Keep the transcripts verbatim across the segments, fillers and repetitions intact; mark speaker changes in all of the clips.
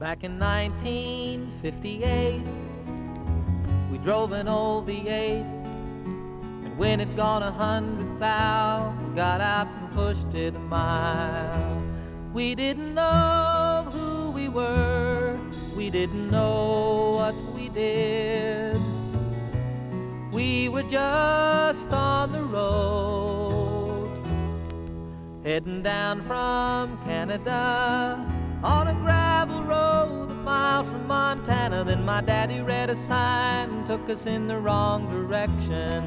Speaker 1: Back in nineteen fifty-eight, we drove an old V eight, and when it gone a hundred thou, we got out and pushed it a mile. We didn't know who we were, we didn't know what we did. We were just on the road, heading down from Canada on a gravel road a mile from Montana. Then my daddy read a sign and took us in the wrong direction.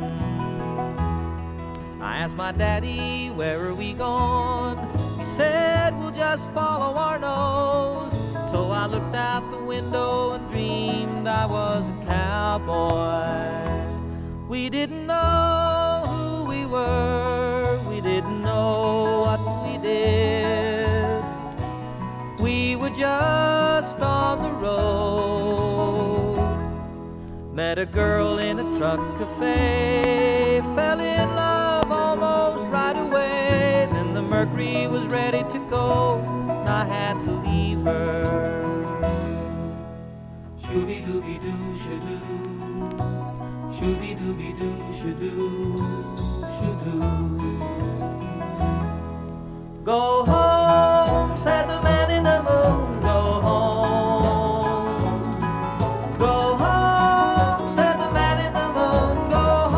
Speaker 1: I asked my daddy, where are we going? He said, we'll just follow our nose. So I looked out the window and dreamed I was a cowboy. We didn't know who we were, we didn't know what we did. We were just on the road. Met a girl in a truck cafe, fell in love almost right away. Then the Mercury was ready to go, and I had to leave her. Shooby-dooby-doo, shoo-doo, shooby-dooby-doo, shoo-doo, shoo-doo. Go home, said the man in the moon, go home. Go home, said the man in the moon, go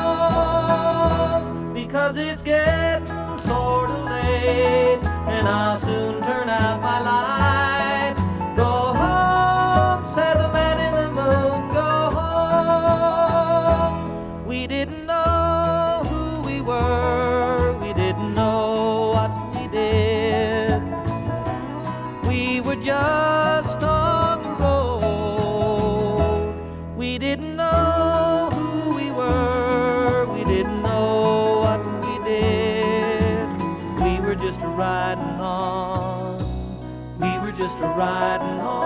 Speaker 1: home. Because it's getting sort of late, and I'll soon turn out my light. Go home, said the man in the moon, go home. We didn't know who we were, we didn't know what we did. We were just on the road. We didn't know who we were, we didn't know what we did. We were just a riding on, we were just a riding on.